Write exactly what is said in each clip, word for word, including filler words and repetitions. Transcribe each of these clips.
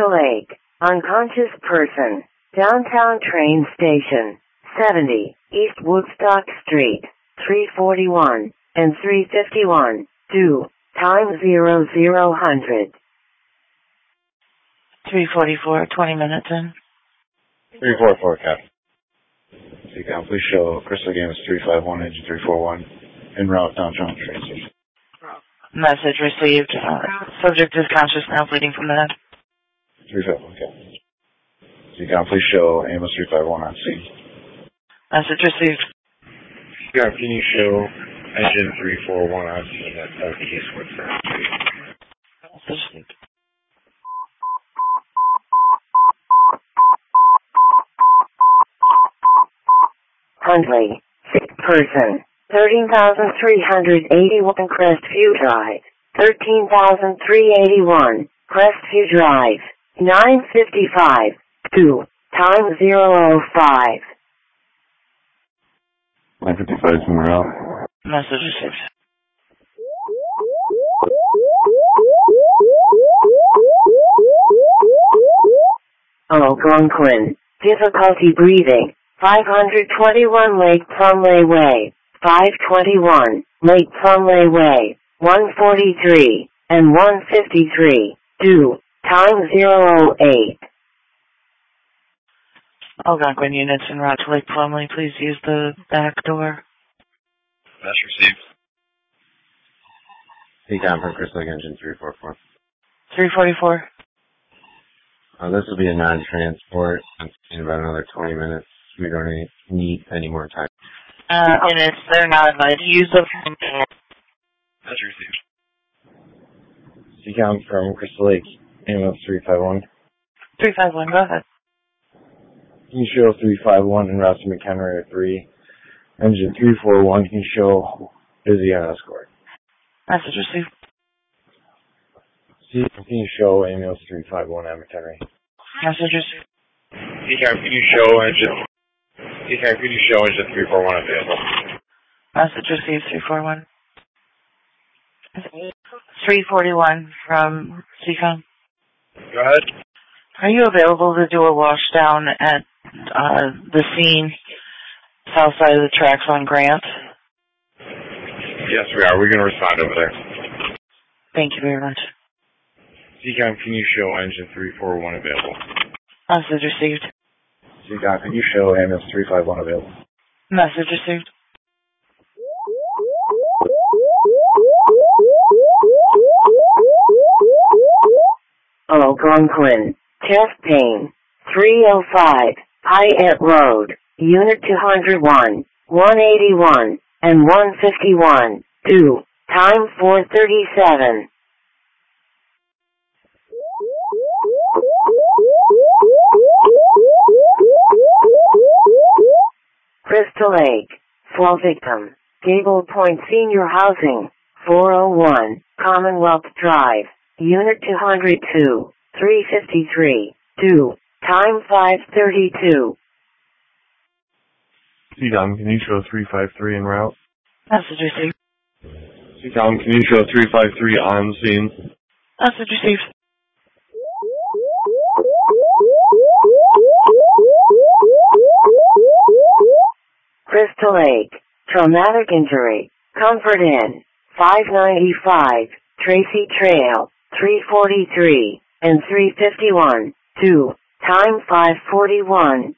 Crystal Lake, unconscious person, downtown train station, seventy, East Woodstock Street, three forty-one, and three fifty-one, due, time zero zero hundred. three forty-four, twenty minutes in. three forty-four, Captain. Seacom, please show Crystal Games three five one, engine three four one, en route downtown train station. Message received. Uh, subject is conscious now, bleeding from the head. three five one, Captain. Seacom, please show Amos three five one on scene. Message received. Seacom, can you show engine three four one on scene at southeast Woodstock Street? Message received. Huntley, sick person, thirteen thousand three hundred eighty-one Crestview Drive, thirteen thousand three hundred eighty-one, Crestview Drive, nine fifty-five, two, time zero oh five. nine fifty-five, somewhere out. Message received. Algonquin, difficulty breathing, five twenty-one Lake Plumley Way, five twenty-one, Lake Plumley Way, one forty-three, and one fifty-three, due, time zero oh eight. Algonquin units en route to Lake Plumley, please use the back door. That's received. Seacom from Crystal Lake engine three four four. three forty-four. Uh, this will be a non-transport in about another twenty minutes. We don't need, need any more time. Uh, units, they're not advised to use the... That's received. Seacom from Crystal Lake, Amos three five one. three five one, go ahead. Can you show three five one en route to McHenry three? Engine three four one, can you show busy on escort? Message received. Seacom, can you show Amos three five one at McHenry? Message received. Seacom, can you show engine... Seacom, can you show engine three four one available? Message received, three four one. three forty-one from Seacom. Go ahead. Are you available to do a washdown at uh, the scene, south side of the tracks on Grant? Yes, we are. We're going to respond over there. Thank you very much. Seacom, can you show engine three four one available? Message received. Seacom, can you show Amos three five one available? Message received. Algonquin, chest pain, three oh five, Hyatt Road, Unit two oh one, one eighty-one, and one fifty-one, due, time four thirty-seven. Crystal Lake, fall victim, Gable Point Senior Housing, four oh one, Commonwealth Drive, Unit two oh two, three fifty-three, due, time five thirty-two. Seacom, can you show three five three en route? Message received. Seacom, can you show three five three on scene? Message received. Crystal Lake, traumatic injury, Comfort Inn, five ninety-five, Tracy Trail, three forty-three, and three fifty-one, due, time five forty-one.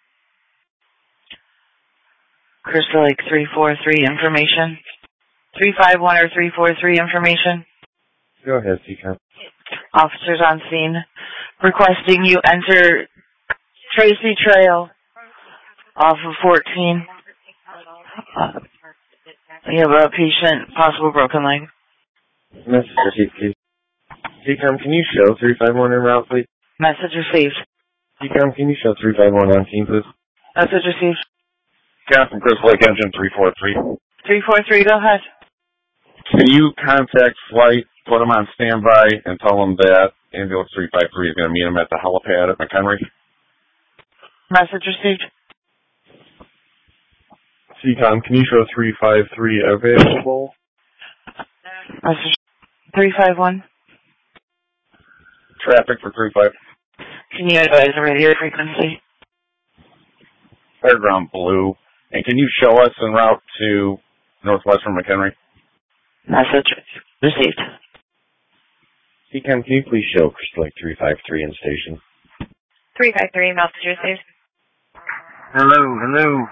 Crystal Lake three four three information. three five one or three four three information. Go ahead, Seacom. Officers on scene requesting you enter Tracy Trail off of fourteen. Uh, we have a patient, possible broken leg. Message received. Seacom, can you show three five one en route, please? Message received. Seacom, can you show three five one on scene, please? Message received. Captain Crystal Lake engine three four three. three four three, go ahead. Can you contact flight, put them on standby, and tell them that ambulance three five three is going to meet them at the helipad at McHenry? Message received. Seacom, can you show three five three available? Message three five one. Traffic for three five. Can you advise the radio frequency? Fairground Blue. And can you show us en route to northwest from McHenry? Message received. C CAM, can you please show Crystal Lake three five three in station? three five three, message received. Hello, hello.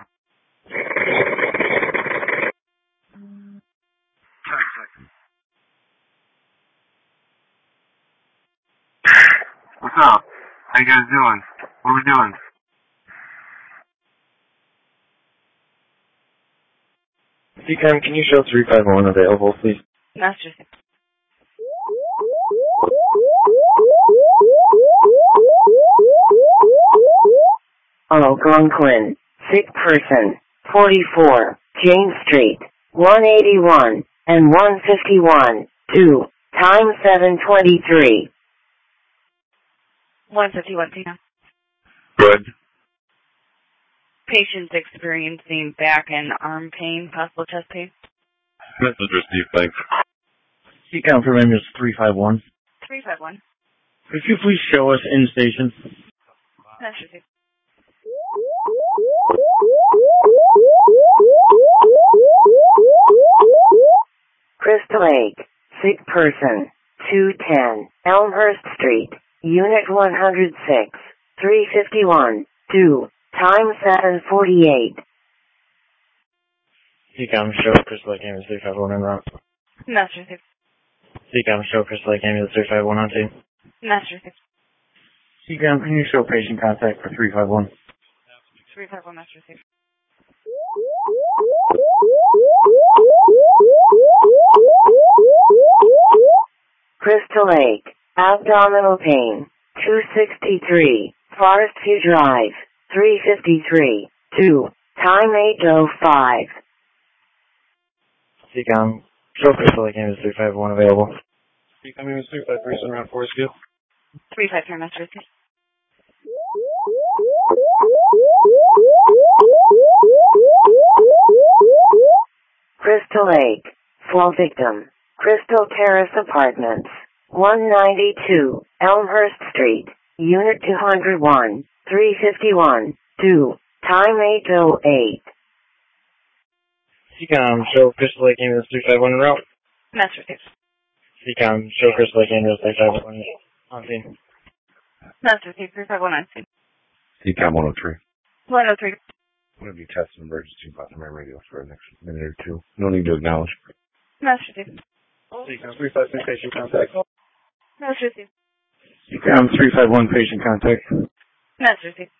What's up? How you guys doing? What are we doing? C CAM, can you show three five one available, please? Message received. Algonquin, sick person, forty-four, James Street, one eighty-one, and one fifty-one, two, time seven twenty-three. one fifty-one p m Good. Patient's experiencing back and arm pain, possible chest pain. Message received, thanks. C CAM for members three five one. three five one. Could you please show us in station? Message received. Crystal Lake, sick person, two ten, Elmhurst Street, Unit one oh six, three fifty-one, two, time seven forty-eight. C CAM, show Crystal Lake ambulance three five one en route. Message received. C CAM, show Crystal Lake ambulance three five one on two. Message received. C CAM, can you show patient contact for three five one? three five one, message received. Crystal Lake, abdominal pain, two sixty-three, Forest View Drive, three fifty-three, two, time eight oh five. C CAM, show Crystal Lake ambulance three five one available. C CAM, ambulance three five three, send around Forest View. three five three, message received. Crystal Lake, fall victim, Crystal Terrace Apartments, one ninety-two, Elmhurst Street, Unit two oh one, three fifty-one, two, time eight oh eight. C CAM, show Crystal Lake ambulance three five one en route. Message received. C CAM, show Crystal Lake ambulance three five one on scene. Message received. three five one on scene. C CAM one oh three. one oh three. I'm going to be testing emergency about my radio for the next minute or two. No need to acknowledge. Message received. C CAM three five three, patient contact. Message received. C CAM three five one, patient contact. Message received.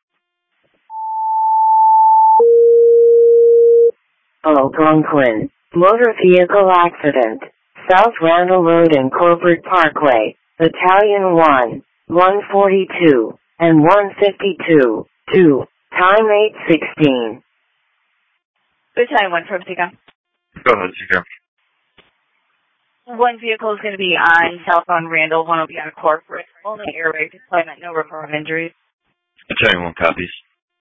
Algonquin, motor vehicle accident, South Randall Road and Corporate Parkway, Battalion one, one forty-two, and one fifty-two, two, time eight sixteen. Battalion one from C CAM. Go ahead, C CAM. One vehicle is going to be on southbound Randall, one will be on Corporate. Only airbag deployment, no report of injuries. Battalion one copies.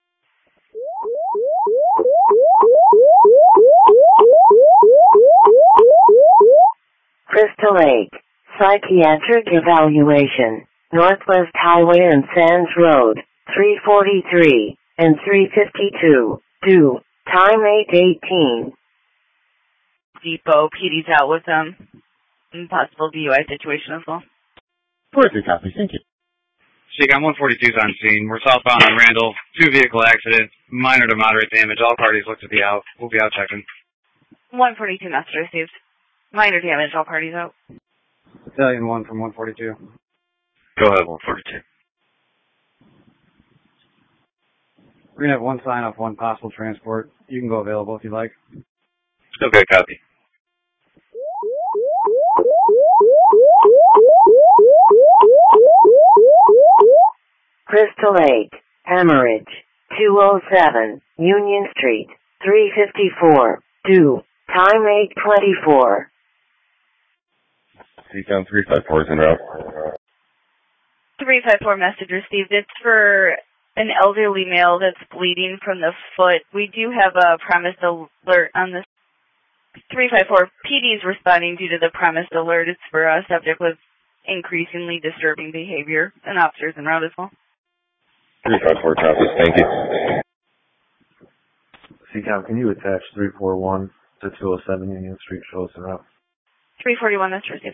Crystal Lake, psychiatric evaluation, Northwest Highway and Sands Road, three forty-three, and three fifty-two, two, time eight eighteen. Depot, P D's out with them. And possible D U I situation as well. forty-three copies, thank you. C CAM one forty-two is on scene. We're southbound on Randall. Two vehicle accident. Minor to moderate damage. All parties look to be out. We'll be out checking. one forty-two message received. Minor damage, all parties out. Battalion one from one forty-two. Go ahead, one forty-two. We're going to have one sign off, one possible transport. You can go available if you like. Okay, copy. Crystal Lake, hemorrhage, two oh seven, Union Street, three fifty-four, two, time eight twenty-four. C CAM three five four is en route. three five four message received. It's for an elderly male that's bleeding from the foot. We do have a premised alert on this. three five four, P D is responding due to the premised alert. It's for a subject with increasingly disturbing behavior, and officers en route as well. three five four copies, thank you. C COM, can you attach three four one to two oh seven Union Street, show us around? three forty-one, that's received.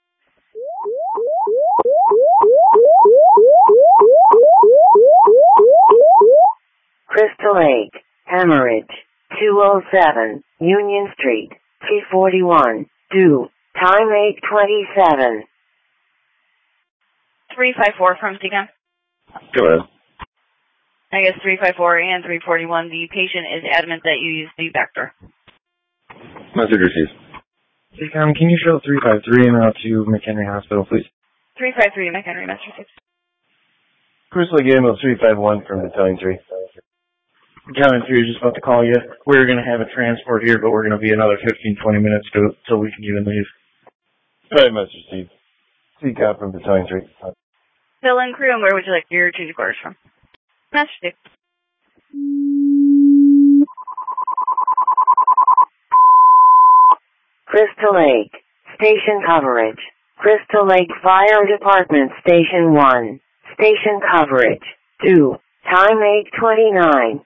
Crystal Lake, Hemorrhage, two oh seven, Union Street, three forty-one, due, time eight twenty-seven. three five four from C COM. Go ahead. I guess three five four and three forty-one, the patient is adamant that you use the vector. Message received. C COM, can you show three five three en route to McHenry Hospital, please? three five three, McHenry, Massachusetts. Crystal Lake Ambulance three five one from Battalion three. Battalion three is just about to call you. We're going to have a transport here, but we're going to be another fifteen, twenty minutes to, till we can even leave. Go ahead, Message received. C COM from Battalion three. Bill and crew, and where would you like your change of quarters from? Massachusetts. Crystal Lake, station coverage. Crystal Lake Fire Department, Station one. Station coverage. two. Time eight twenty-nine.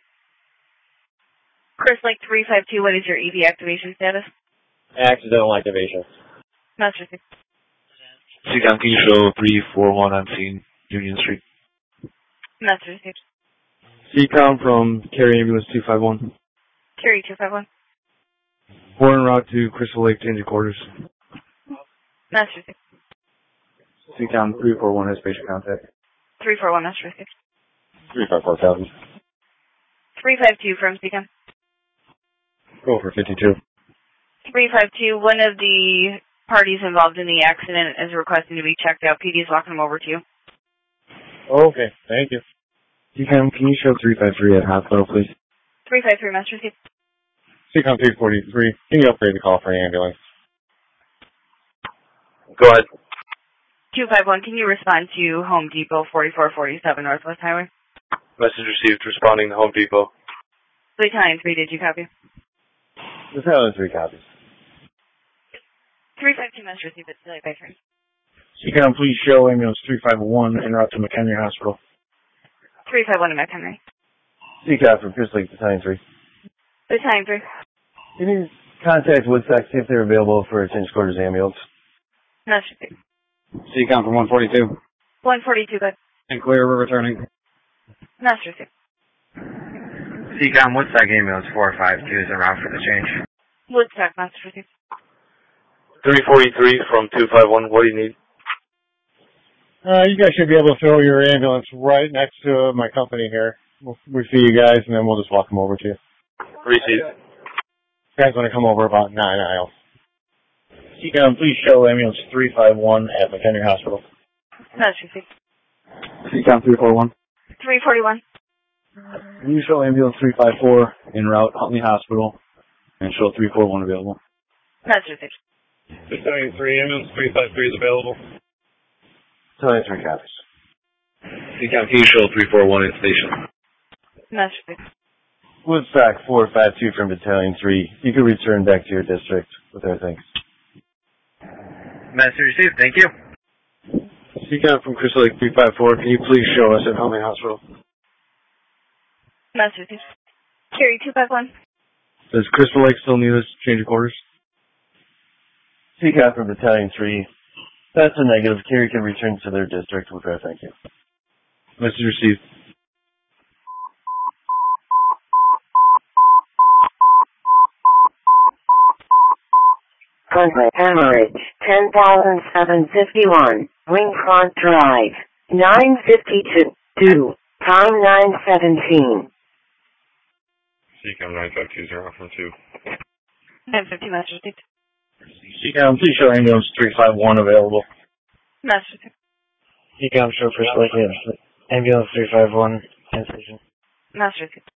Chris Lake three five two, what is your E V activation status? Accidental activation. Massachusetts. C COM, can you show three four one on scene, Union Street? Massachusetts. C COM from Carry Ambulance two five one. Carry two five one. We're en route to Crystal Lake, change of quarters. Massachusetts. C COM three four one has patient contact. three four one, Massachusetts. three five four copies. three five two from C COM. Go for fifty-two. three five two, one of the parties involved in the accident is requesting to be checked out. P D is walking them over to you. Okay, thank you. C COM, can you show three five three at hospital, please? three five three, Massachusetts. C COM three forty-three, can you upgrade the call for an ambulance? Go ahead. two five one, can you respond to Home Depot, forty-four forty-seven Northwest Highway? Message received, responding to Home Depot. Battalion three, did you copy? Battalion three copies. three five two, message received, Battalion three. C COM, please show ambulance three five one en route to McHenry Hospital. three five one to McHenry. C COM from Crystal Lake, Battalion three. Battalion three. Can you contact Woodstock, see if they're available for a change quarters ambulance? Message received. C COM from one forty-two. one forty-two, good. And clear, we're returning. Message received. C COM, Woodstock Ambulance four five two is en route for the change. Woodstock, message received. three forty-three from two five one, what do you need? Uh, you guys should be able to throw your ambulance right next to my company here. We'll, we see you guys, and then we'll just walk them over to you. Receive. You guys want to come over about nine aisles. C COM, please show ambulance three five one at McHenry Hospital. Message received. C COM three four one. three forty-one. Can you show ambulance three five four en route Huntley Hospital and show three four one available? Message received. Battalion three, ambulance three five three is available. Battalion three copies. C COM, can you show three four one in station? Message received. Woodstock four five two from Battalion three. You can return back to your district with our thanks. Message received, thank you. C COM from Crystal Lake three five four, can you please show us at Huntley Hospital? Message received. Carry two five one. Does Crystal Lake still need us to change of quarters? C COM from Battalion three. That's a negative. Carrie can return to their district with our thank you. Message received. Huntley Hemorrhage, ten thousand seven hundred fifty-one, Wingfront Drive, nine fifty-two, due, time nine seventeen. C COM nine five two zero from two. nine fifty, message received. C COM, please show ambulance three five one available. Message received. C COM, show Crystal Lake ambulance three five one in station. Message received.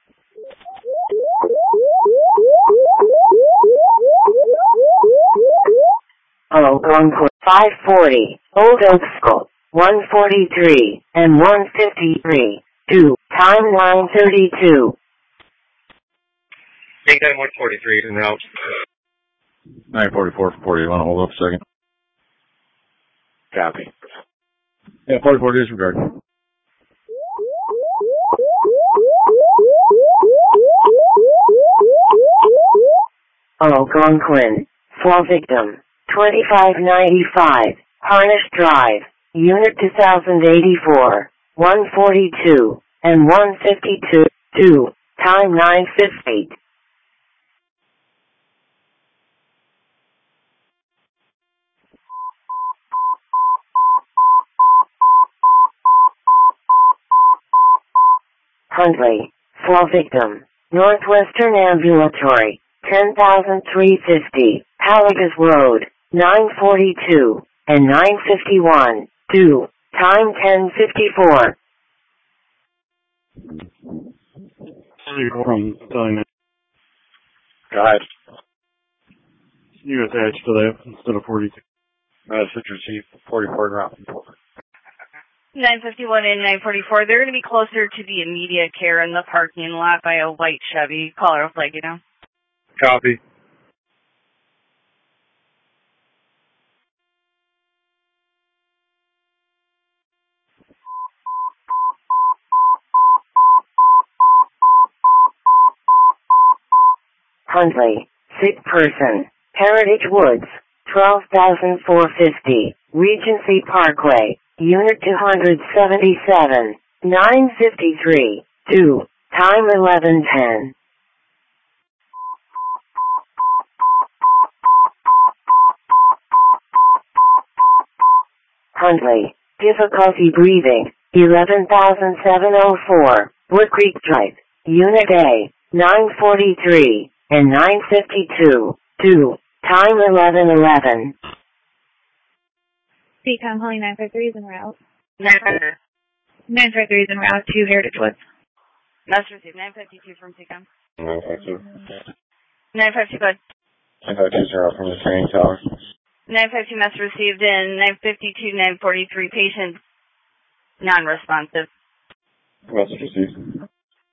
Oh, one for five forty, Old Oak School, one forty-three, and one fifty-three, due, time nine thirty-two. Take that one forty-three en route. nine forty-four for forty. You want to hold up a second? Copy. Yeah, forty-four disregard. Algonquin. Fall victim. twenty-five ninety-five. Harnish Drive. Unit two thousand eighty-four. one forty-two. And one fifty-two. two. Time nine fifty. Huntley. Fall victim. Northwestern Ambulatory. ten thousand three hundred fifty. Halligas Road. nine forty-two. And nine fifty-one. two. Time ten fifty-four. From telling Go ahead. You attached to that instead of forty-two. message received forty-four round. nine fifty-one and nine forty-four, they're going to be closer to the immediate care in the parking lot by a white Chevy. Caller will flag you down. Copy. Huntley. Sick person. Heritage Woods. twelve thousand four hundred fifty. Regency Parkway. Unit two seventy-seven. nine fifty-three. two. Time eleven ten. Huntley. Difficulty breathing. eleven thousand seven hundred four. Wood Creek Drive. Unit A. nine forty-three. And nine fifty-two. two. Time eleven eleven. C COM calling nine five three is en route. nine fifty-two. nine five three is en route to Heritage Woods. Message received. nine fifty-two from C COM. nine fifty-two. nine fifty-two, good. nine fifty-two zero from the training tower. nine fifty-two message received in nine fifty-two, nine forty-three patient non-responsive. Message received.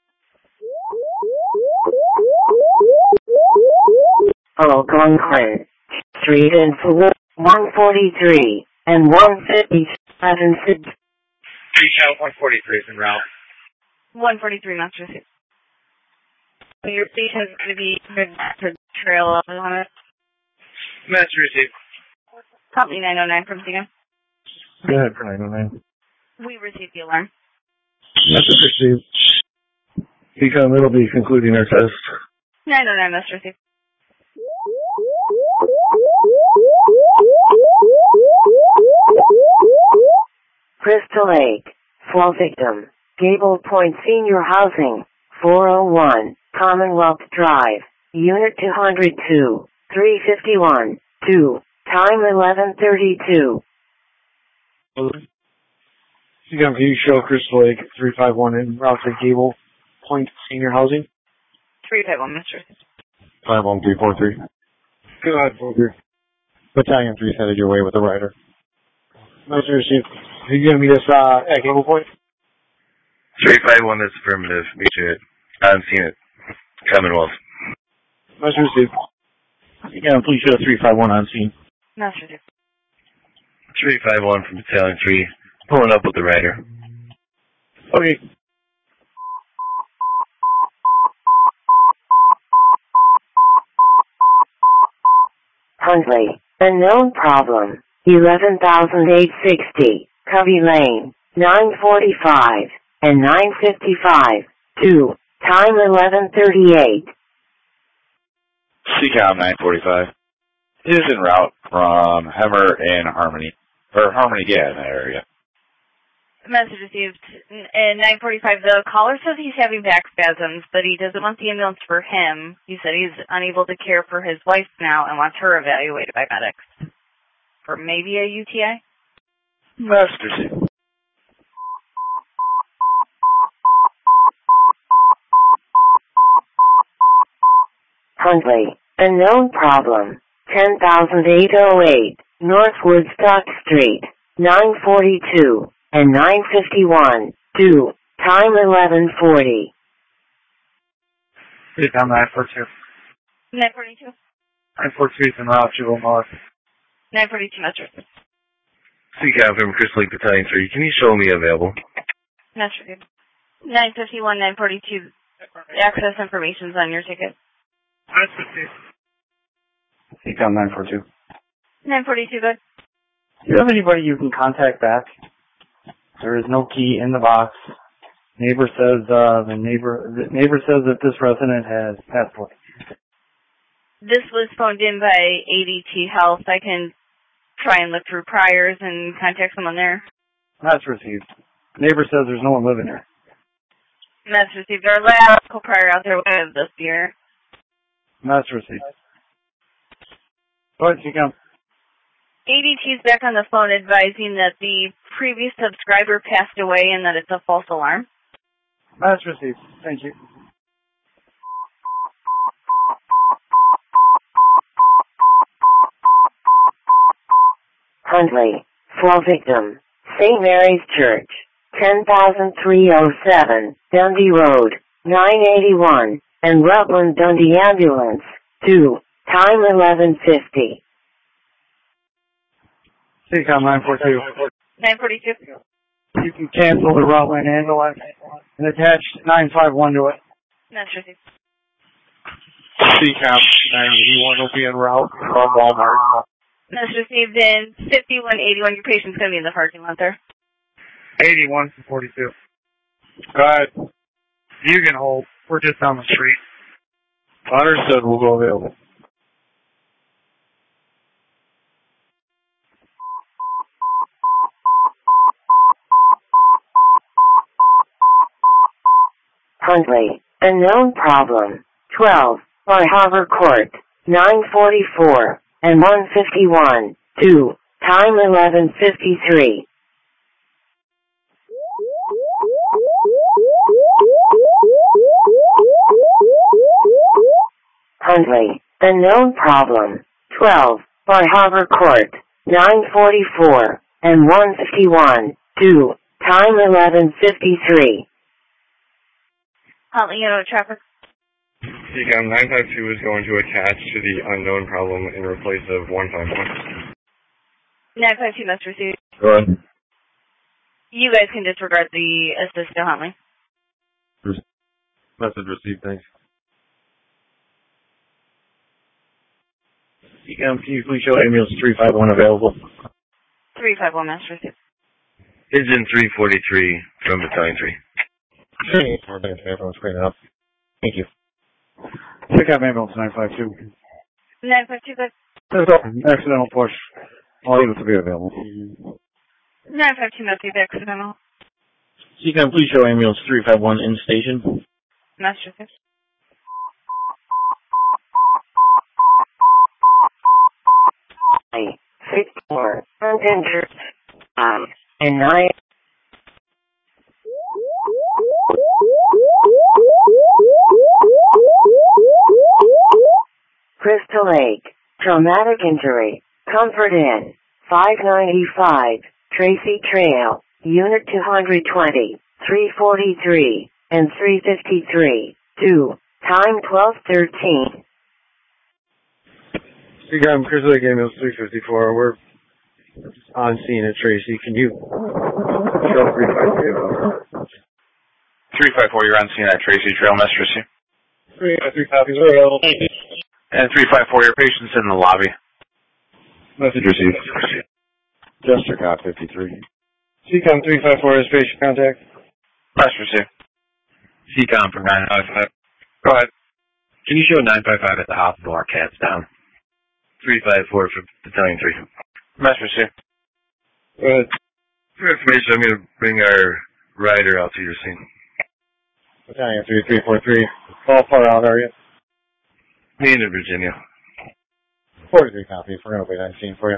Algonquin Street and Fuller. one forty-three. And one fifty-seven. Three count one forty-three is en route. one forty-three message received. So your patient's going to be for trail on it. Message received. Company nine oh nine from C COM. Go ahead for nine oh nine. We received the alarm. Message received. C COM, it'll be concluding our test. nine oh nine message received. Crystal Lake. Fall victim. Gable Point Senior Housing. four oh one. Commonwealth Drive. Unit two oh two. three fifty-one. two. Time eleven thirty-two. C COM, can you show Crystal Lake three five one in route to Gable Point Senior Housing? three five one message received. five one three four three. Go ahead, Volker. Battalion three headed your way with the rider. Message received. Are you going to meet us uh, at Gable Point? three five one is affirmative. Meet you at, I haven't seen it. Commonwealth. Message received. C COM, please show three five one on scene. Message received. three five one from Battalion three. Pulling up with the rider. Okay. Huntley. Unknown problem. eleven thousand eight hundred sixty. Covey Lane. nine forty-five. And nine fifty-five. two. Time eleven thirty-eight. C COM nine forty-five. It is en route from Hemmer and Harmony. Or Harmony, yeah, in that area. Message received. In nine forty-five, the caller says he's having back spasms, but he doesn't want the ambulance for him. He said he's unable to care for his wife now and wants her evaluated by medics. For maybe a U T I? Message received. Huntley. Unknown problem. ten thousand eight hundred eight. North Woodstock Street. nine forty-two. And nine fifty-one. two. Time eleven forty. C COM nine forty-two. nine forty-two. nine forty-two is en route to Omar. nine forty-two message received. C COM from Crystal Lake Battalion three. Can you show me available? Message received. nine fifty-one, nine forty-two. Access information's on your ticket. Message received. C COM nine four two. nine forty-two, good. Do you have anybody you can contact back? There is no key in the box. Neighbor says, uh, the neighbor, the neighbor says that this resident has passed away. This was phoned in by A D T Health. I can try and look through priors and contact someone there. That's received. Neighbor says there's no one living there. That's received. Our last prior out there was this year. That's received. Go ahead, C COM. A D T is back on the phone advising that the previous subscriber passed away and that it's a false alarm. That's received. Thank you. Huntley, flow victim, Saint Mary's Church, ten thousand three oh seven, Dundee Road, nine eighty-one, and Rutland Dundee Ambulance, two, time eleven fifty. C COM nine four two. nine forty-two. You can cancel the Rutland ambulance and attach nine five one to it. That's received. C COM nine eighty-one will be en route from Walmart. That's received in fifty-one eighty-one. Your patient's going to be in the parking lot there. eighty-one forty-two. Go ahead. You can hold. We're just down the street. Understood. We'll go available. Huntley, unknown problem, twelve, Bar Harbor Court, nine forty-four, and one fifty-one, two, time eleven fifty-three. Huntley, unknown problem, twelve, Bar Harbor Court, nine forty-four, and one fifty-one, two, time eleven fifty-three. Huntley, you know traffic. C COM nine five two is going to attach to the unknown problem in replace of one five one. nine five two must receive. Go ahead. You guys can disregard the assist to Huntley. Message received, thanks. C COM, can you please show ambulance three five one available? three five one must receive. Engine three forty-three from Battalion three. Everyone's cleaning up. Thank you. C COM ambulance nine five two. nine five two, good. There's an accidental push. All units will be available. nine five two must be accidental. C COM, please show ambulance three five one in station. Must receive. Six four, uninjured, um, and nine. Crystal Lake, traumatic injury, Comfort Inn, five ninety-five, Tracy Trail, Unit two twenty, three forty-three, and three fifty-three, two, time twelve thirteen. C COM, Crystal Lake ambulance three fifty-four. We're on scene at Tracy. Can you show three five two? three five four, you're on scene at Tracy Trail, message received. Three, uh, three copies are available. And three five four, your patient's in the lobby. Message received. Jester Cop fifty-three. C COM three five four is patient contact. Message received. C COM from nine five five. Go ahead. Can you show nine five five at the hospital? Our cat's down. three five four from Battalion three. Message received. Go ahead. For information, I'm going to bring our rider out to your scene. Battalion three three four three. How far out are you? Maine in Virginia. forty-three copies. We're going to wait on scene for you.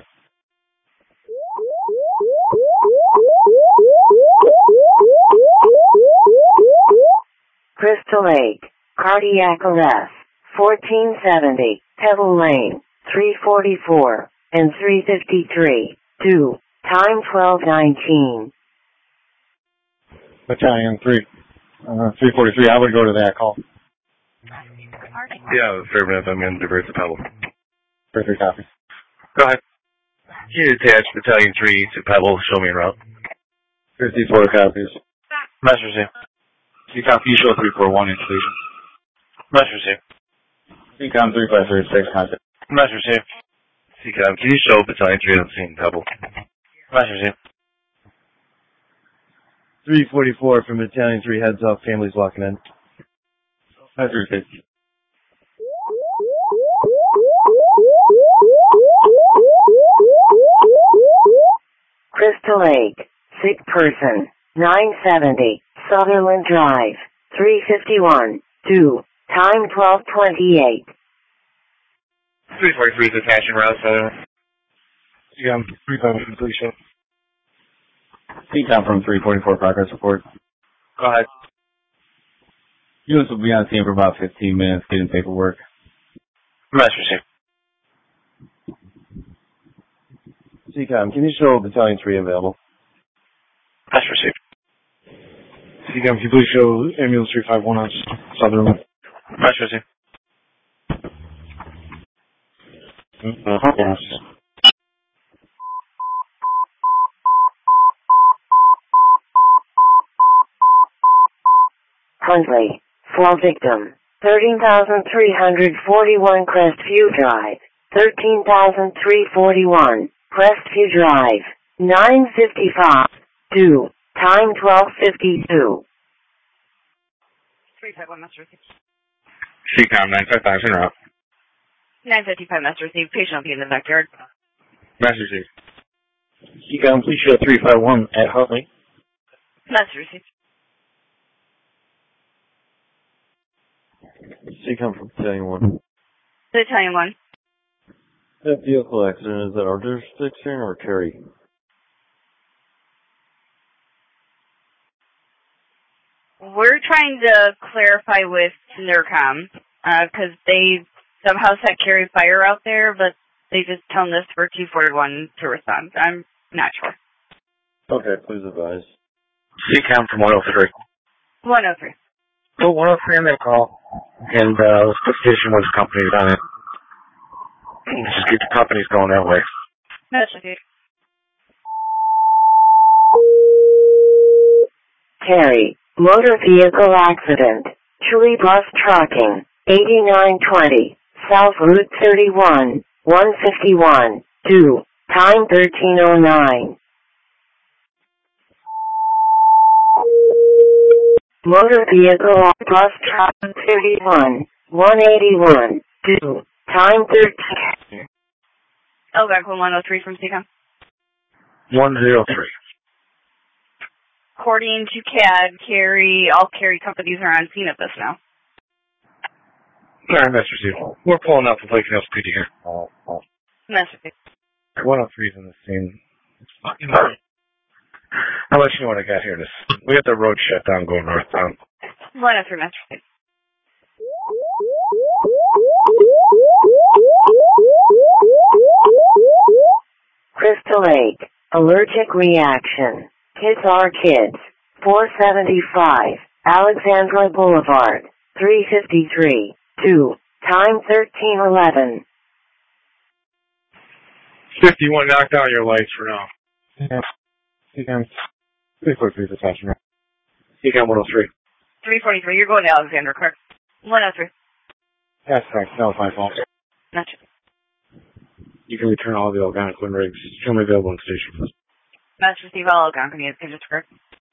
Crystal Lake, cardiac arrest, fourteen seventy, Pebble Lane, three forty-four, and three fifty-three, two, time twelve nineteen. Battalion three, uh, three forty-three. I would go to that call. Yeah, affirmative. I'm going to divert the Pebble. forty-three copies. Go ahead. Can you attach Battalion three to Pebble? Show me en route. fifty-four copies. Message received. C COM, can you show three four one in station? Message received. C COM three five three six contact. Must receive. C COM, can you show Battalion three on scene, double? Must receive. three forty-four from Battalion three, heads up, families walking in. Must receive. Crystal Lake, sick person, nine seventy, Sutherland Drive, three fifty-one, two, time twelve twenty-eight. three forty-three is attaching route, Sutherland. C COM, three five one, please show. C COM from three forty-four, progress report. Go ahead. Units will be on scene for about fifteen minutes getting paperwork. Must receive. C COM, can you show Battalion three available? Must receive. C COM, can you please show ambulance three five one on Sutherland? Must receive. Yes. Huntley, fall victim, thirteen thousand three hundred forty-one Crestview Drive, thirteen thousand three hundred forty-one, Crestview Drive, nine fifty-five, two, time twelve fifty-two. three five one, Master Receive. C COM, nine five five, in route. nine fifty-five, Master Receive. Patient will be in the backyard. Master Receive. C COM, please show three five one at Huntley. Master Receive. C COM from Battalion one. Battalion one. That vehicle accident, is that our jurisdiction or Kerry? We're trying to clarify with NERCOM, because uh, they somehow set Kerry fire out there, but they just telling us for two forty-one to respond. I'm not sure. Okay, please advise. C COM from one oh three. one oh three. Oh, one oh three on that call. And, uh, let's put station one's companies on it. Just get the companies going that way. That's okay. Terry, motor vehicle accident, Chili bus trucking, eighty-nine twenty, South Route thirty-one, one fifty-one, two, time thirteen oh nine. Motor vehicle bus truck thirty-one, one eighty-one, two, time thirteen. Oh, back one oh three from C COM. one oh three. According to C A D, Kerry, all Kerry companies are on scene at this now. Alright, Master Receive. We're pulling up and placing up speed here. Oh, oh. Master Receive. one oh three's in the scene. It's fucking hard. I'll let you know what I got here. This we got the road shut down going northbound. one oh three, Master Receive. Crystal Lake, allergic reaction, kids are kids, four seventy-five, Alexandra Boulevard, three fifty-three, two, time thirteen eleven. fifty-one, knock down your lights for now. Yeah. C COM, three forty-three is attaching route. C COM one oh three. three forty-three, you're going to Alexandra, correct? one oh three. That's right, that was my fault. Master. You can return all the Algonquin rigs. Show me available on station. Master Receive, all Algonquin is just correct.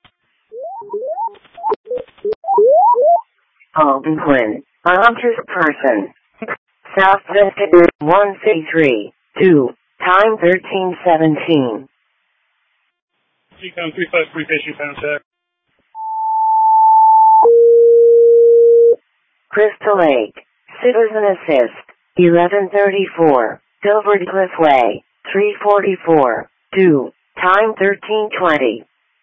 Algonquin, a hunter's person, South Vista one fifty-three, two, time thirteen seventeen. C COM three five three, patient contact. Crystal Lake, citizen assist, eleven thirty-four, Silver Cliff Way, three forty-four, two, time thirteen twenty.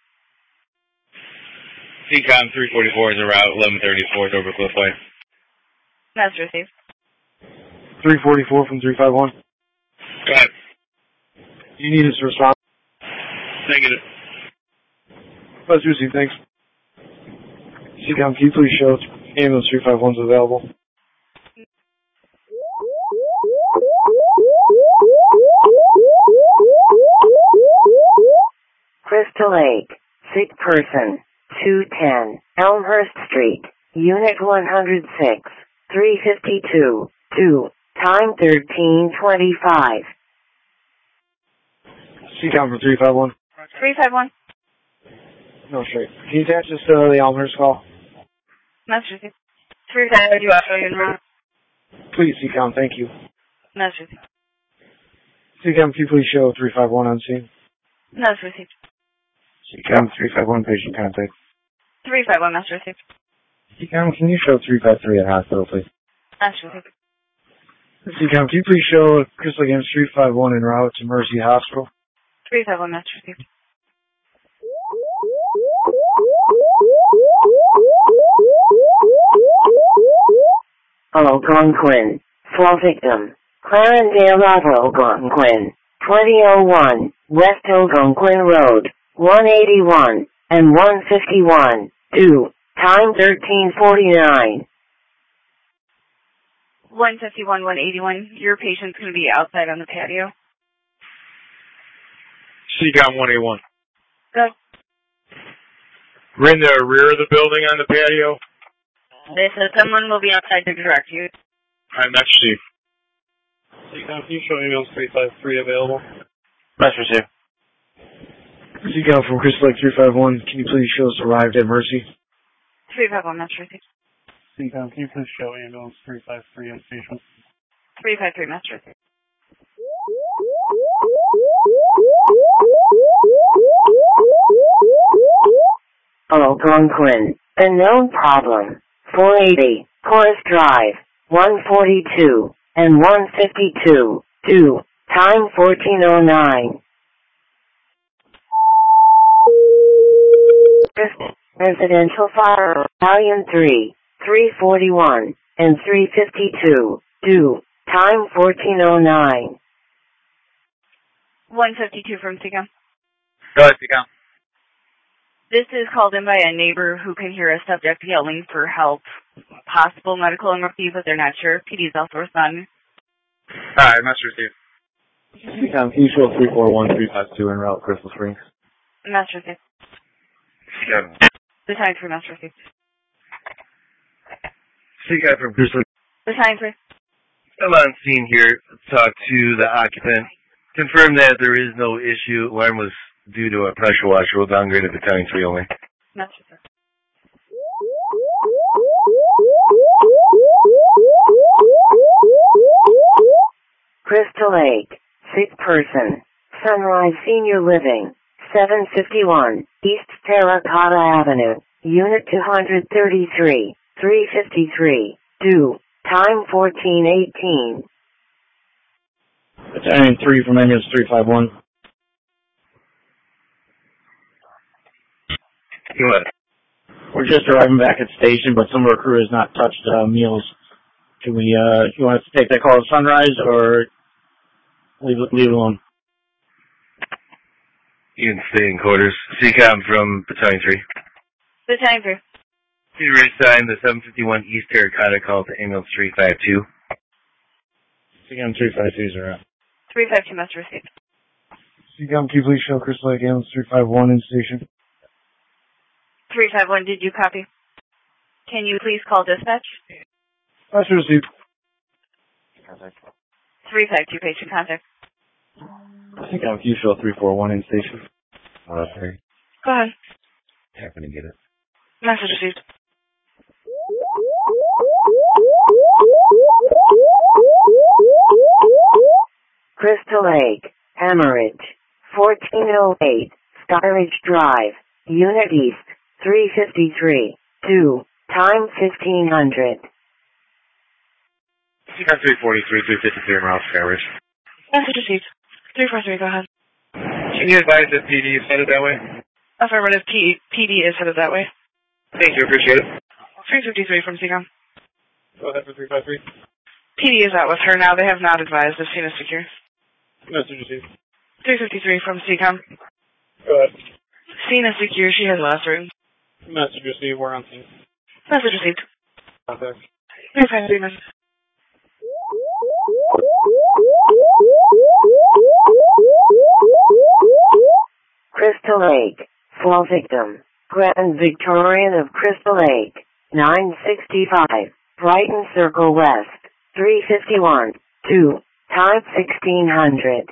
C COM three forty-four is a route, eleven thirty-four, Silver Cliff Way. Master Receive. three forty-four from three five one. Go ahead. You need us to respond? Negative. Let's receive, thanks. C COM, can you please show ambulance three five one's available? Crystal Lake, sick person, two ten, Elmhurst Street, Unit one oh six, three fifty-two, two, Time thirteen twenty-five. C COM for three five one. three five one. No, straight. Can you attach this to the Elmhurst call? Master received. three five one, you auto en route. Please, C COM, thank you. Master received. C COM, can you please show three five one on scene? Master received. C COM, three five one, patient contact. three five one, master received. C COM, can you show three five three at hospital, please? Master received. C COM, can you please show Crystal Games three five one en route to Mercy Hospital? three five one, master received. Algonquin. Fall victim. Clarendale Algonquin. twenty oh one, West Algonquin Road, one eighty-one, and one fifty-one, due. Time thirteen forty-nine. one fifty-one, one eighty-one. Your patient's going to be outside on the patio. C COM one eighty-one. Go. We're in the rear of the building on the patio. They said someone will be outside to direct you. I'm not Chief. C COM, can you show ambulance three five three available? Master received. C COM from Crystal Lake three five one, can you please show us arrived at Mercy? three five one, master received. C COM, can you please show ambulance three five three on station? three five three, master received. Algonquin. A known problem. four eighty, Chorus Drive, one forty-two, and one fifty-two, due. Time fourteen oh nine. Residential Fire, Battalion three, three forty-one, and three fifty-two, due. Time fourteen oh nine. one fifty-two from C COM. Go ahead, C COM. This is called in by a neighbor who can hear a subject yelling for help. Possible medical emergency, but they're not sure. P D's also responding. Alright, master received. C COM, can you show three four one, three five two en route Crystal Springs? Master received. C COM. The time for master received. C COM from Crystal. The time for. I'm on scene here to talk to the occupant. Confirm that there is no issue. Alarm was due to a pressure washer. We'll downgrade it to Battalion three only. Master received. Crystal Lake. Sick person. Sunrise Senior Living. seven fifty-one, East Terracotta Avenue. Unit two thirty-three, three fifty-three, due. Time fourteen eighteen. Battalion three from ambulance three five one. Go ahead. We're just arriving back at the station, but some of our crew has not touched uh, meals. Can we, uh, you want us to take that call at sunrise or leave it, leave it alone? You can stay in quarters. C COM from Battalion three. The time for. Can you reassign the seven fifty-one East Terracotta call to ambulance three five two? C COM three five two is around. three five two, master received. C COM, can you please show Crystal Lake ambulance three five one in station? three five one, did you copy? Can you please call dispatch? Master received. three five two, patient contact. C COM, can you show three four one in station? Uh, sorry. Go ahead. Happen to get it. Message received. Crystal Lake, Hemorrhage, fourteen oh eight, Skyridge Drive, Unit East, three fifty-three, due. Time fifteen hundred. C COM three forty-three, three fifty-three en route Skyridge. Message received. three four three, go ahead. Can you advise that P D is headed that way? Affirmative, P- PD is headed that way. Thank you, appreciate it. three fifty-three from C COM. Go ahead for three five three. P D is out with her now. They have not advised of scene is secure. Message received. three fifty-three from C COM. Go ahead. Scene is secure. She has last room. Message received. We're on scene. Message received. Contact. three five three, message. Crystal Lake, fall victim. Grand Victorian of Crystal Lake, nine sixty-five, Brighton Circle West, three fifty-one, two, time sixteen hundred.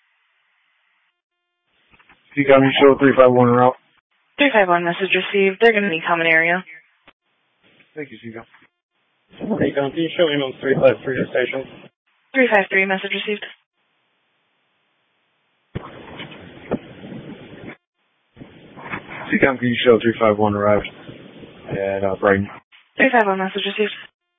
C COM, you show three five one en route. three five one, message received. They're going to be common area. Thank you, C COM. C COM, can you show emails three five three to station? three five three, message received. C COM, can you show three five one arrived at uh, Brighton? three five one, message received.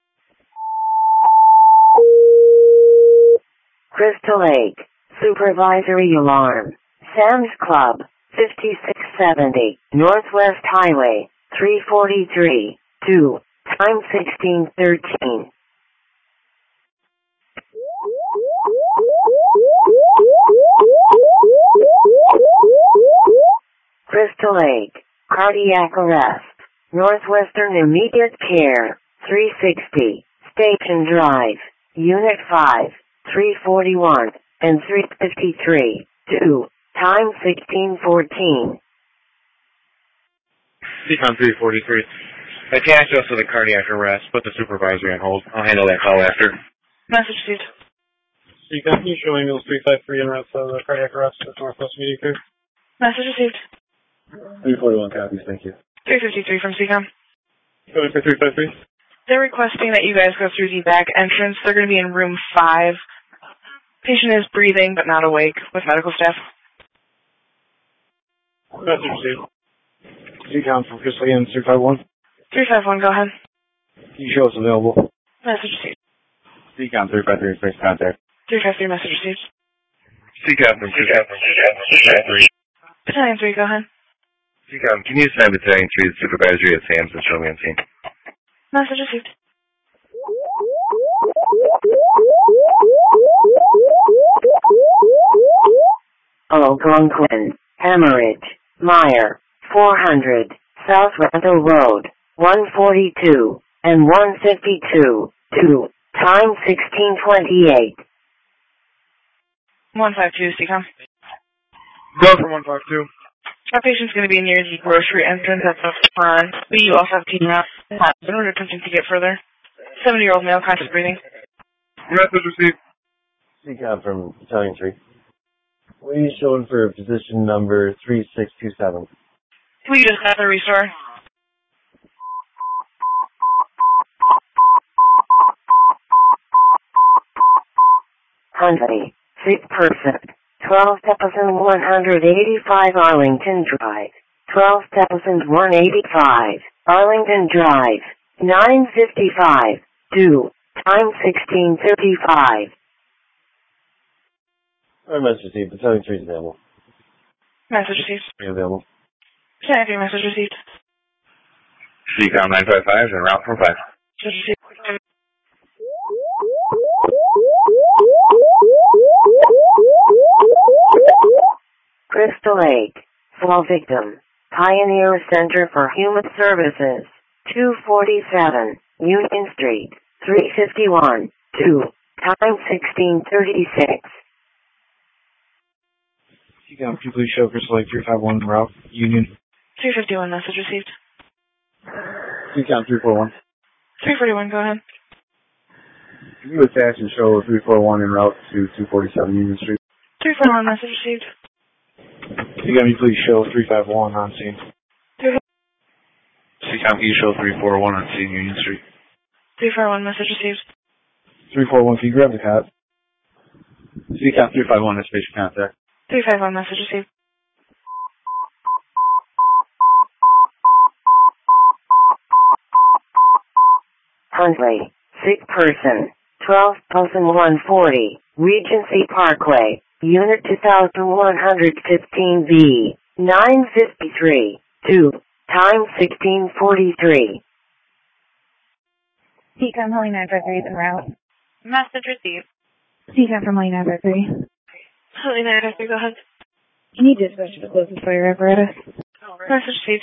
Crystal Lake, supervisory alarm. Sam's Club, fifty-six seventy, Northwest Highway, three forty-three, two, time sixteen thirteen. Crystal Lake, cardiac arrest. Northwestern Immediate Care, three sixty, Station Drive, Unit five, three forty-one, and three fifty-three, two, time sixteen fourteen. C COM three forty-three. Attach us to the cardiac arrest. Put the supervisory on hold. I'll handle that call after. Message received. C COM, can you show emails three five three en route to the cardiac arrest at Northwest Immediate Care? Message received. three forty-one copies, thank you. three fifty-three from C COM. Going for three five three. They're requesting that you guys go through the back entrance. They're going to be in room five. Patient is breathing but not awake with medical staff. Message received. C COM from Crystal Lake, three five one. three five one, go ahead. Can you show us available? Message received. C COM three five three, space contact. three five three, message received. C COM from C COM from C COM three. Battalion three, go ahead. C COM, can you assign Battalion three the supervisory at Sam's and show me on scene? Message received. Algonquin, Hemorrhage, Meyer, four hundred, South Randall Road, one forty-two, and one fifty-two, two, time sixteen twenty-eight. one five two, C COM. Go for one five two. Our patient's going to be near the grocery entrance at the front. We also have team out. In order attempting to get further. seventy-year-old male, conscious breathing. Message received. C COM from Battalion three. We showing for position number three six two seven. We just got the restore. Huntley, sick person, twelve thousand one hundred eighty-five Arlington Drive, twelve thousand one hundred eighty-five, Arlington Drive, nine fifty-five, two, time sixteen thirty-five. Our message received. Battalion three is available. Message received. Three available. Battalion three, message received. C COM nine five five and route from five. Message received. Crystal Lake, fall victim, Pioneer Center for Human Services, two forty-seven, Union Street, three fifty-one, two, time sixteen thirty-six. C COM, can you please show Crystal Lake three five one en route, Union? three fifty-one, message received. C COM three four one. three forty-one, go ahead. Can you attach and show three four one en route to two forty-seven Union Street? three forty-one, message received. C COM, you please show three five one on scene. C COM, can you show three four one on scene Union Street? three forty-one, message received. three four one, can you grab the cot? C COM three five one, space contact. three five one, message received. Huntley, sick person, twelve thousand one hundred forty, Regency Parkway, Unit two thousand one hundred fifteen B, nine fifty-three, two, time sixteen forty-three. C COM Holly nine five three is en route. Message received. C COM from Holly nine five three. Holly nine five three, go ahead. Can you dispatch to the closest fire apparatus? Message received.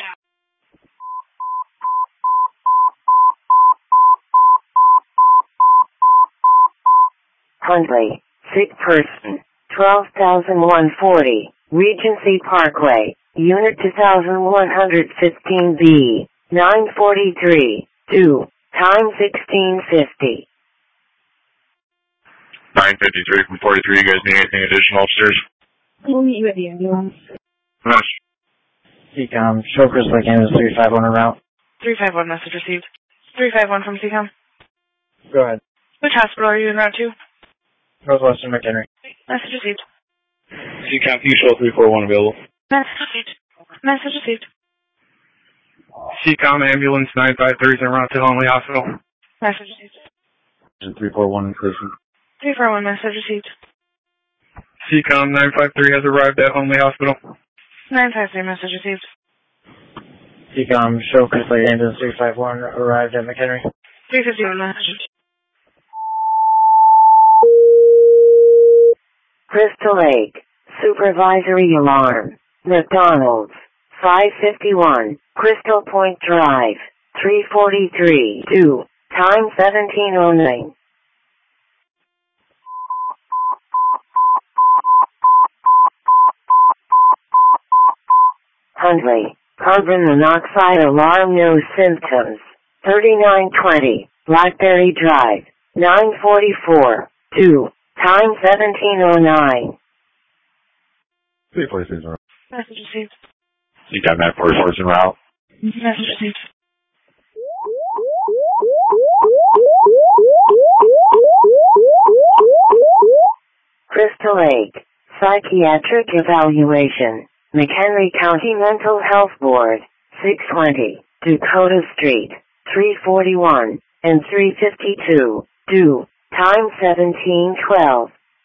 Huntley, sick person, twelve thousand one hundred forty, Regency Parkway, Unit two thousand one hundred fifteen B, nine forty-three, two, time sixteen fifty. nine fifty-three from forty-three. You guys need anything additional upstairs? We'll meet you at the ambulance. Yes. C COM, show Crystal Lake Ambulance three five one en route. three five one message received. three five one from C COM. Go ahead. Which hospital are you en route to? Northwestern McHenry. Message received. C COM, can you show three four one available? Message received. Message received. C COM, ambulance nine five three is en route to Huntley Hospital. Message received. three four one in station. three four one message received. C COM, nine five three has arrived at Huntley Hospital. nine five three message received. C COM, show Crystal Lake Ambulance three five one arrived at McHenry. three fifty-one message. Crystal Lake, supervisory alarm. McDonald's, five fifty-one, Crystal Point Drive, three forty-three, two, time seventeen oh nine. Huntley, carbon monoxide alarm, no symptoms. thirty-nine twenty, Blackberry Drive, nine forty-four, two, time seventeen oh nine. three forty-three is en route. Message received. C COM, nine forty-four is en route. Message received. Crystal Lake, psychiatric evaluation. McHenry County Mental Health Board, six twenty, Dakota Street, three forty-one, and three fifty-two, due, time seventeen twelve.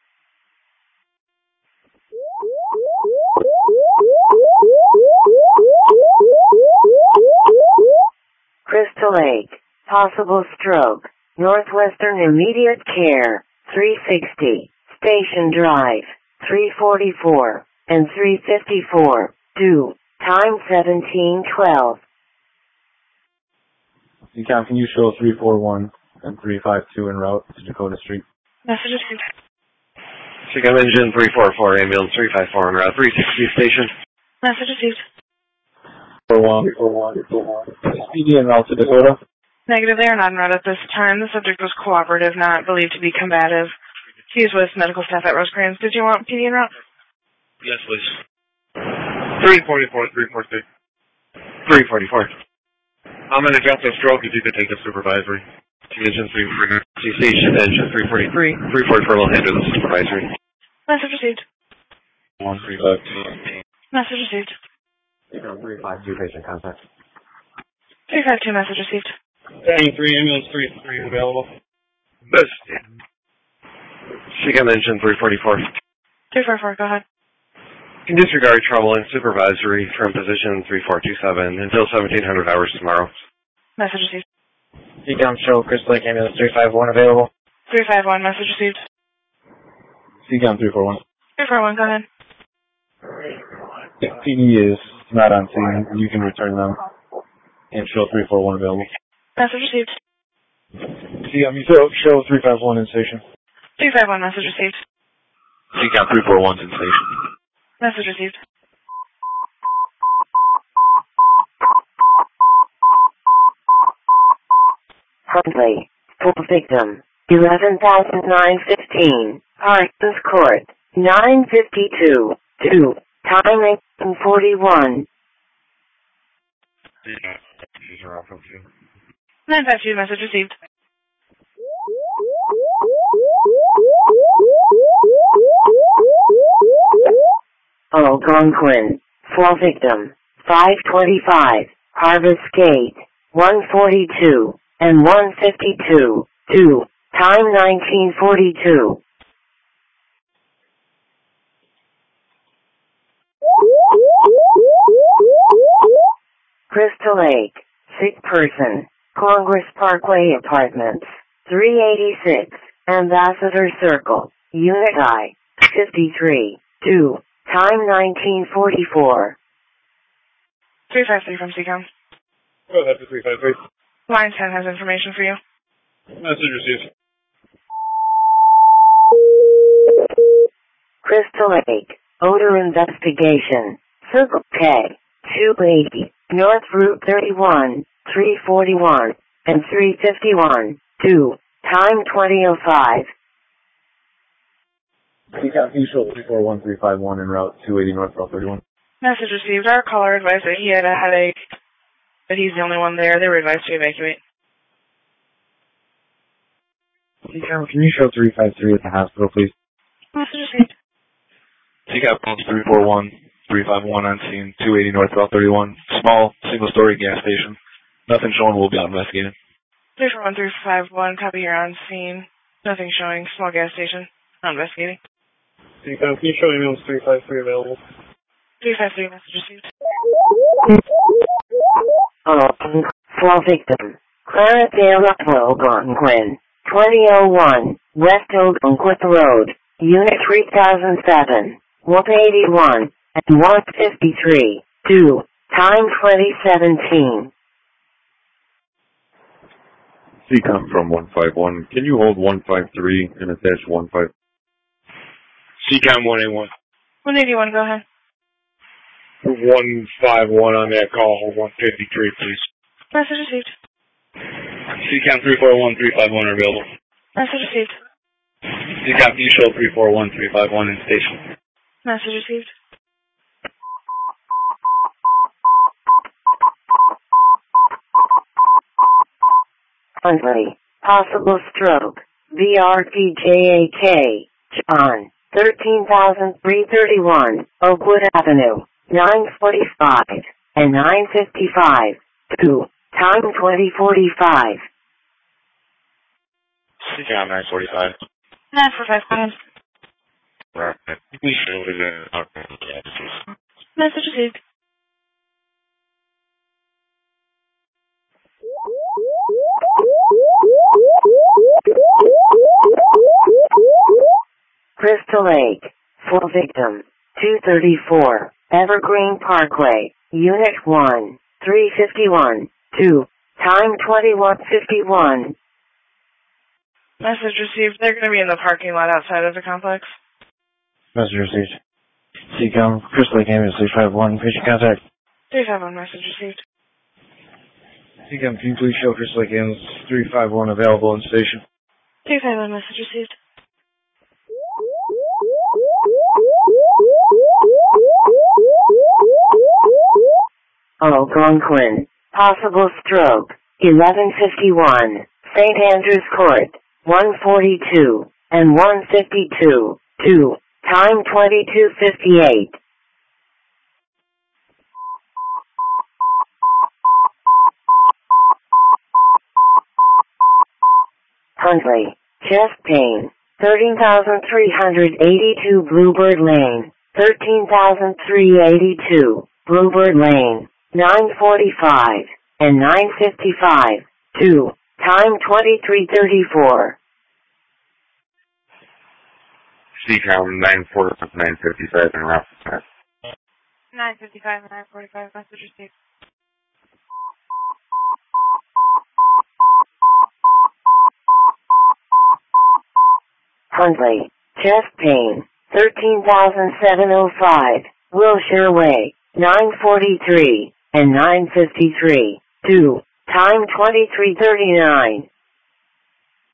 Crystal Lake, possible stroke, Northwestern Immediate Care, three sixty, Station Drive, three forty-four, and three fifty-four, due, time seventeen twelve. C COM, can you show three four one and three five two en route to Dakota Street? Message received. C COM, engine three four four, ambulance three five four en route, three sixty station. Message received. four one, four one, four one. P D en route to Dakota? Negative, they are not en route at this time. The subject was cooperative, not believed to be combative. He is with medical staff at Rosecrans. Did you want P D en route? Yes, please. three forty-four, three forty-three. three forty-four. I'm going to jump to stroke if you could take the supervisory. Engine three forty-three. C station, engine three forty-three. three forty-four will handle the supervisory. Message received. one three five two. Message received. three five two, patient contact. three five two message received. Heading three, ambulance three three is available. This. C COM, engine three forty-four. three four four, go ahead. Can disregard trouble and supervisory from position three four two seven until seventeen hundred hours tomorrow. Message received. C COM, show Crystal Lake Ambulance three five one available. three five one message received. C COM, three four one. three four one, go ahead. If P D is not on scene, you can return them and show three four one available. Message received. C COM, you show, show three five one in station. three five one message received. C COM, three four one in station. Message received. Huntley, full victim, eleven thousand nine fifteen, Parsons Court, nine fifty-two, two, time eight forty-one. nine five two message received. Algonquin, full victim, five twenty-five, Harvest Gate, one forty-two, and one fifty-two, two, time nineteen forty-two. Crystal Lake, sick person, Congress Parkway Apartments, three eighty-six, Ambassador Circle, Unit I, fifty-three, two, time nineteen forty-four. three five three from C COM. Go ahead for three five three. Line ten has information for you. Message received. Crystal Lake, odor investigation, Circle K, two eighty, North Route thirty-one, three forty-one, and three fifty-one, two, time twenty oh five. Seacom, can you show three four one three five one en route two eighty North Route thirty-one? Message received. Our caller advised that he had a headache, but he's the only one there. They were advised to evacuate. Seacom, can you show three five three at the hospital, please? Message received. Seacom, three four one three five one on scene, two eighty North Route thirty-one. Small, single-story gas station. Nothing showing. We'll be out investigating. three four one three five one, copy here on scene. Nothing showing. Small gas station. Not investigating. Seacom, can you show emails three five three available? three five three, message received. Oh, for victim. Clarence A. Rockwell Algonquin. twenty oh one, West Ogunquit Road, Unit three thousand seven, one eighty-one, and one fifty-three, two, time twenty seventeen. Seacom from one five one, can you hold one five three and attach one five? Seacom one eighty-one. one eighty-one, go ahead. one five one on that call, hold one fifty-three, please. Message received. Seacom three four one three five one are available. Message received. Seacom, can you show three four one three five one in station? Message received. Huntley, possible stroke, V R P J A K, John, thirteen thousand three thirty-one, Oakwood Avenue, nine forty-five, and nine fifty-five, two, time twenty forty-five. Seacom nine forty-five. nine forty-five, go ahead. Right. We should live in our yeah, Message received. Crystal Lake, for victim, two thirty-four, Evergreen Parkway, Unit one, three fifty-one, two, time twenty-one fifty-one. Message received. They're going to be in the parking lot outside of the complex. Message received. Seacom, Crystal Lake Ambulance three five one, patient contact. three five one, message received. Seacom, can you please show Crystal Lake Ambulance three five one available in station? three five one, message received. Algonquin, possible stroke, eleven fifty-one, Saint Andrews Court, one forty-two, and one fifty-two, two, time twenty-two fifty-eight. Huntley, chest pain, thirteen thousand three hundred eighty-two Bluebird Lane, thirteen thousand three hundred eighty-two Bluebird Lane, nine forty-five, and nine fifty-five, two, time twenty-three thirty-four. Seacom nine forty, nine fifty-five and route. nine fifty-five and nine forty-five, message received. Huntley, chest pain, thirteen thousand seven hundred five, Wilshire Way, nine forty-three, and nine fifty-three, two, time twenty-three thirty-nine.